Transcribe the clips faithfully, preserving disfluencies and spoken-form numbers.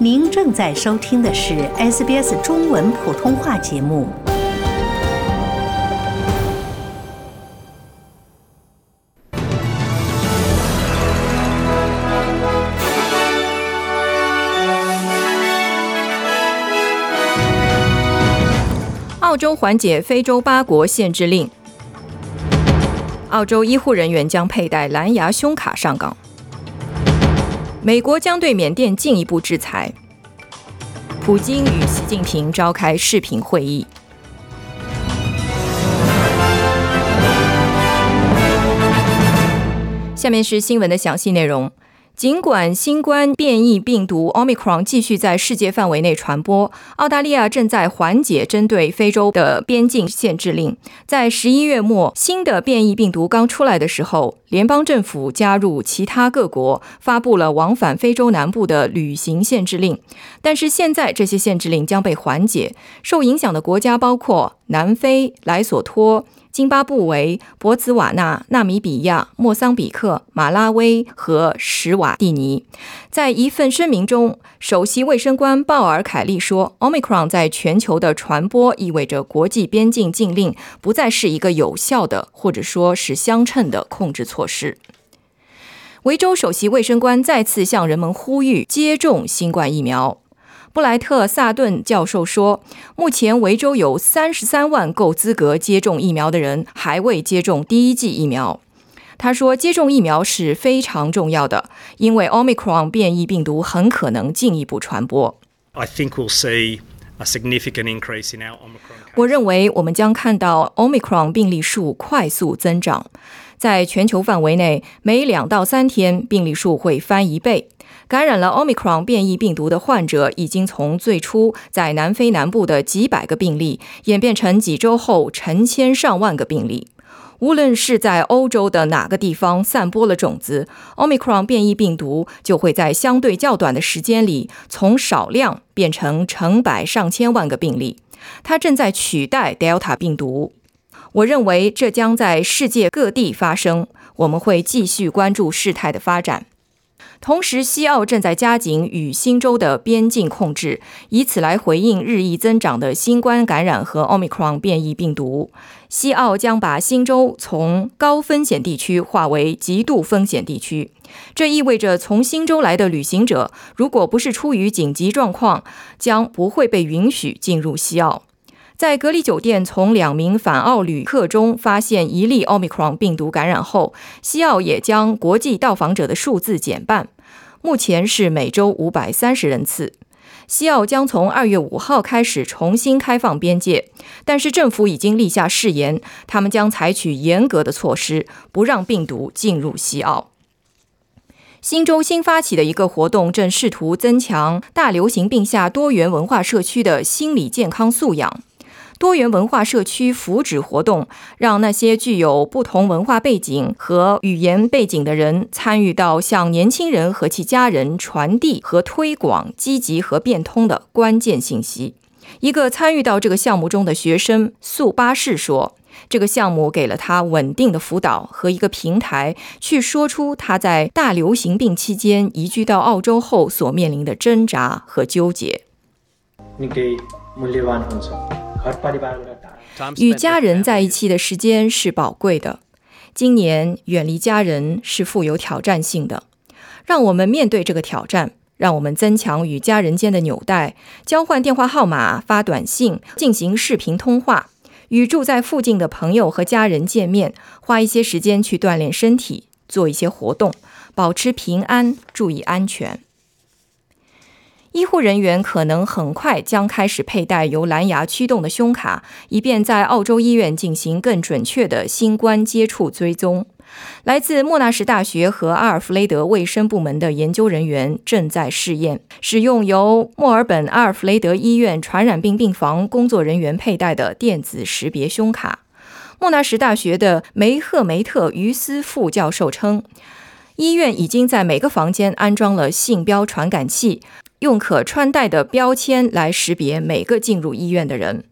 您正在收听的是 S B S 中文普通话节目。 澳洲缓解非洲八国限制令，澳洲医护人员将佩戴蓝牙胸卡上岗。美国将对缅甸进一步制裁。普京与习近平召开视频会议。下面是新闻的详细内容。尽管新冠变异病毒 Omicron 继续在世界范围内传播，澳大利亚正在缓解针对非洲的边境限制令。在十一月末，新的变异病毒刚出来的时候，联邦政府加入其他各国发布了往返非洲南部的旅行限制令。但是现在这些限制令将被缓解，受影响的国家包括南非、莱索托、津巴布韦、博茨瓦纳、纳米比亚、莫桑比克、马拉维和史瓦蒂尼。在一份声明中，首席卫生官鲍尔凯利说 Omicron 在全球的传播意味着国际边境禁令不再是一个有效的或者说是相称的控制措施。维州首席卫生官再次向人们呼吁接种新冠疫苗。布莱特·萨顿教授说，目前维州有三十三万够资格接种疫苗的人还未接种第一剂疫苗。他说，接种疫苗是非常重要的，因为 Omicron 变异病毒很可能进一步传播。 I think we'll see a significant increase in our Omicron cases. 我认为我们将看到 Omicron 病例数快速增长。在全球范围内，每两到三天病例数会翻一倍。感染了 Omicron 变异病毒的患者已经从最初在南非南部的几百个病例，演变成几周后成千上万个病例。无论是在欧洲的哪个地方散播了种子， Omicron 变异病毒就会在相对较短的时间里从少量变成成百上千万个病例。它正在取代 Delta 病毒。我认为这将在世界各地发生，我们会继续关注事态的发展。同时，西澳正在加紧与新州的边境控制，以此来回应日益增长的新冠感染和 Omicron 变异病毒。西澳将把新州从高风险地区划为极度风险地区，这意味着从新州来的旅行者，如果不是出于紧急状况，将不会被允许进入西澳。在隔离酒店从两名返澳旅客中发现一例 Omicron 病毒感染后，西澳也将国际到访者的数字减半，目前是每周五百三十人次。西澳将从二月五号开始重新开放边界，但是政府已经立下誓言，他们将采取严格的措施，不让病毒进入西澳。新州新发起的一个活动正试图增强大流行病下多元文化社区的心理健康素养。多元文化社区福祉活动让那些具有不同文化背景和语言背景的人参与到向年轻人和其家人传递和推广积极和变通的关键信息。一个参与到这个项目中的学生素巴士说，这个项目给了他稳定的辅导和一个平台，去说出他在大流行病期间移居到澳洲后所面临的挣扎和纠结。与家人在一起的时间是宝贵的，今年远离家人是富有挑战性的。让我们面对这个挑战，让我们增强与家人间的纽带，交换电话号码，发短信，进行视频通话，与住在附近的朋友和家人见面，花一些时间去锻炼身体，做一些活动，保持平安，注意安全。医护人员可能很快将开始佩戴由蓝牙驱动的胸卡，以便在澳洲医院进行更准确的新冠接触追踪。来自莫纳什大学和阿尔弗雷德卫生部门的研究人员正在试验使用由墨尔本阿尔弗雷德医院传染病病房工作人员佩戴的电子识别胸卡。莫纳什大学的梅赫梅特于斯副教授称，医院已经在每个房间安装了信标传感器，用可穿戴的标签来识别每个进入医院的人。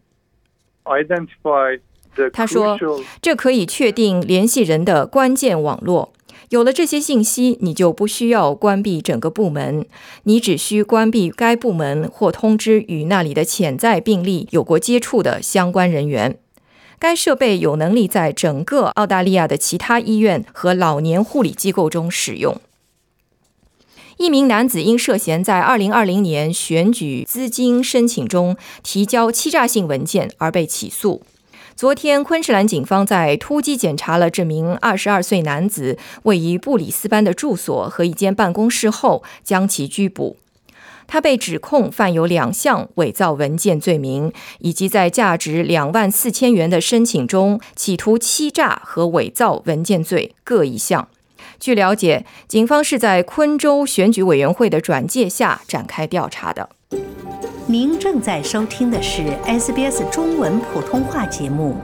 他说，这可以确定联系人的关键网络。 有了这些信息，你就不需要关闭整个部门，你只需关闭该部门或通知与那里的潜在病例有过接触的相关人员。该设备有能力在整个澳大利亚的其他医院和老年护理机构中使用。一名男子因涉嫌在二零二零年选举资金申请中提交欺诈性文件而被起诉。昨天，昆士兰警方在突击检查了这名二十二岁男子位于布里斯班的住所和一间办公室后，将其拘捕。他被指控犯有两项伪造文件罪名，以及在价值两万四千元的申请中企图欺诈和伪造文件罪各一项。据了解，警方是在昆州选举委员会的转介下展开调查的。 您正在收听的是 S B S 中文普通话节目。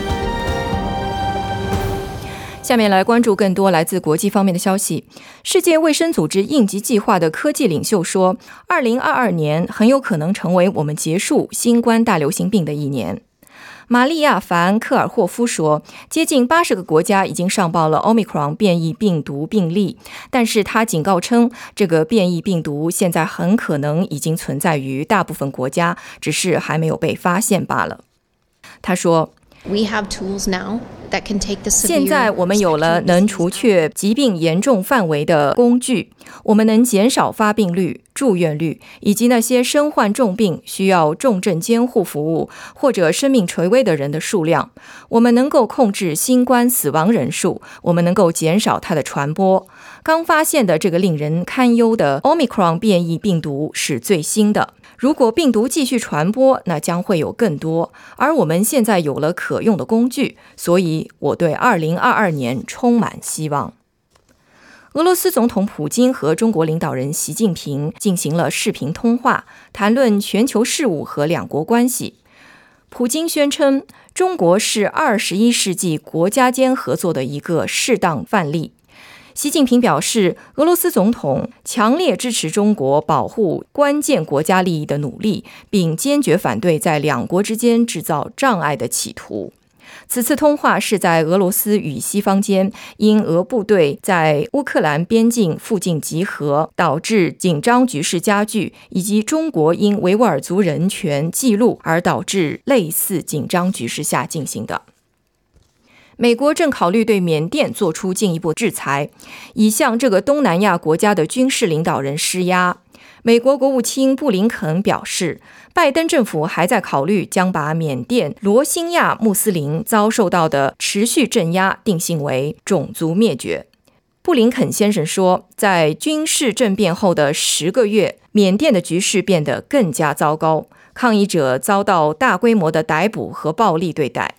下面来关注更多来自国际方面的消息。世界卫生组织应急计划的科技领袖说，二零二二年很有可能成为我们结束新冠大流行病的一年。玛利亚·凡科尔霍夫说，接近八十个国家已经上报了 Omicron 变异病毒病例，但是他警告称，这个变异病毒现在很可能已经存在于大部分国家，只是还没有被发现罢了。他说， We have tools now that can take the severe 现在我们有了能除却疾病严重范围的工具，我们能减少发病率、住院率，以及那些身患重病需要重症监护服务或者生命垂危的人的数量。我们能够控制新冠死亡人数，我们能够减少它的传播。刚发现的这个令人堪忧的 Omicron 变异病毒是最新的。如果病毒继续传播，那将会有更多，而我们现在有了可用的工具，所以我对二零二二年充满希望。俄罗斯总统普京和中国领导人习近平进行了视频通话，谈论全球事务和两国关系。普京宣称，中国是二十一世纪国家间合作的一个适当范例。习近平表示，俄罗斯总统强烈支持中国保护关键国家利益的努力，并坚决反对在两国之间制造障碍的企图。此次通话是在俄罗斯与西方间因俄部队在乌克兰边境附近集合，导致紧张局势加剧，以及中国因维吾尔族人权记录而导致类似紧张局势下进行的。美国正考虑对缅甸做出进一步制裁，以向这个东南亚国家的军事领导人施压。美国国务卿布林肯表示，拜登政府还在考虑将把缅甸罗兴亚穆斯林遭受到的持续镇压定性为种族灭绝。布林肯先生说，在军事政变后的十个月，缅甸的局势变得更加糟糕，抗议者遭到大规模的逮捕和暴力对待。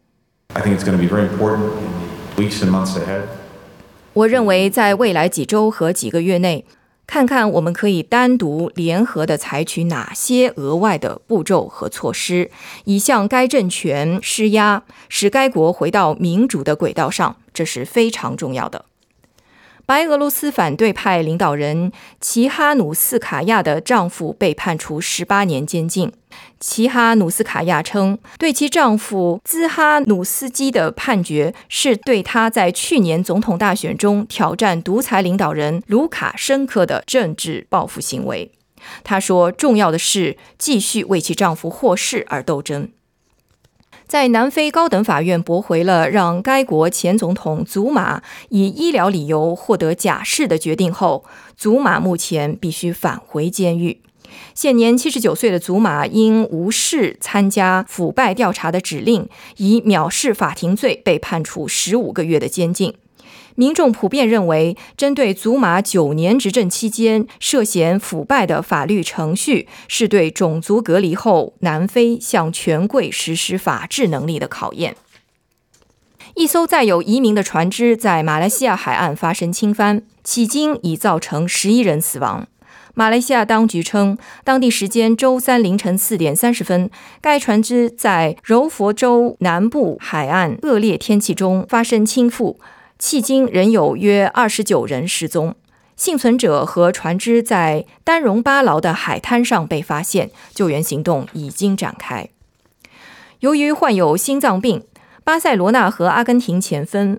I think it's going to be very important in the weeks and months ahead. 我认为在未来几周和几个月内，看看我们可以单独联合地采取哪些额外的步骤和措施，以向该政权施压，使该国回到民主的轨道上，这是非常重要的。白俄罗斯反对派领导人齐哈努斯卡亚的丈夫被判处十八年监禁。齐哈努斯卡亚称，对其丈夫兹哈努斯基的判决是对他在去年总统大选中挑战独裁领导人卢卡申科的政治报复行为。她说，重要的是继续为其丈夫获释而斗争。在南非高等法院驳回了让该国前总统祖马以医疗理由获得假释的决定后，祖马目前必须返回监狱。现年七十九岁的祖马因无视参加腐败调查的指令，以藐视法庭罪被判处十五个月的监禁。民众普遍认为，针对祖马九年执政期间涉嫌腐败的法律程序，是对种族隔离后南非向权贵实施法治能力的考验。一艘载有移民的船只在马来西亚海岸发生倾翻，迄今已造成十一人死亡。马来西亚当局称，当地时间周三凌晨四点三十分，该船只在柔佛州南部海岸恶劣天气中发生倾覆，迄今仍有约二十九人失踪。幸存者和船只在丹戎巴劳的海滩上被发现，救援行动已经展开。由于患有心脏病，巴塞罗那和阿根廷前锋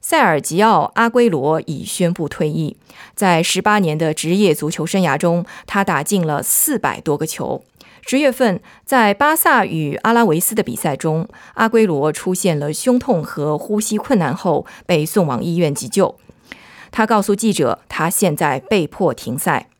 塞尔吉奥·阿圭罗已宣布退役。在十八年的职业足球生涯中，他打进了四百多个球。十月份，在巴萨与阿拉维斯的比赛中，阿圭罗出现了胸痛和呼吸困难后，被送往医院急救。他告诉记者，他现在被迫停赛。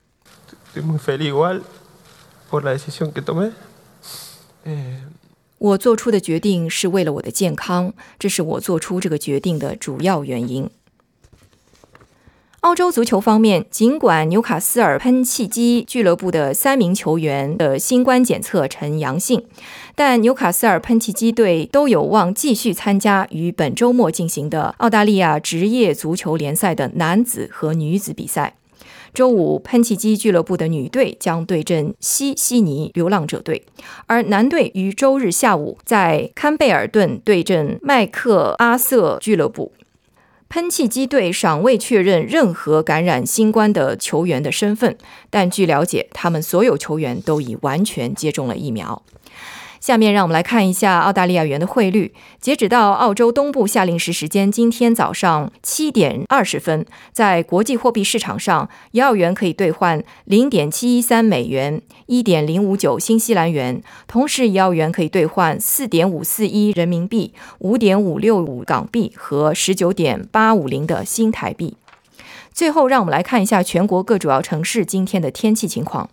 我做出的决定是为了我的健康，这是我做出这个决定的主要原因。澳洲足球方面，尽管纽卡斯尔喷气机俱乐部的三名球员的新冠检测呈阳性，但纽卡斯尔喷气机队都有望继续参加于本周末进行的澳大利亚职业足球联赛的男子和女子比赛。周五，喷气机俱乐部的女队将对阵西悉尼流浪者队，而男队于周日下午在堪贝尔顿对阵麦克阿瑟俱乐部。喷气机队尚未确认任何感染新冠的球员的身份，但据了解，他们所有球员都已完全接种了疫苗。下面让我们来看一下澳大利亚元的汇率。截止到澳洲东部夏令时时间今天早上七点二十分，在国际货币市场上，一澳元可以兑换 零点七一三美元、一点零五九新西兰元，同时一澳元可以兑换 四点五四一人民币、五点五六五港币和 十九点八五零的新台币。最后让我们来看一下全国各主要城市今天的天气情况。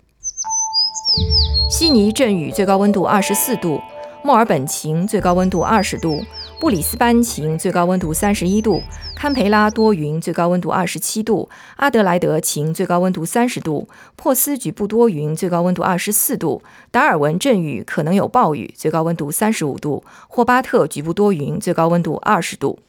悉尼阵雨，最高温度二十四度；墨尔本晴，最高温度二十度；布里斯班晴，最高温度三十一度；堪培拉多云，最高温度二十七度；阿德莱德晴，最高温度三十度；珀斯局部多云，最高温度二十四度；达尔文阵雨，可能有暴雨，最高温度三十五度；霍巴特局部多云，最高温度二十度。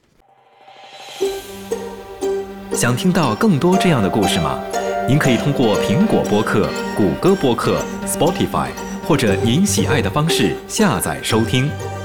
想听到更多这样的故事吗？您可以通过苹果播客、谷歌播客、Spotify 或者您喜爱的方式下载收听。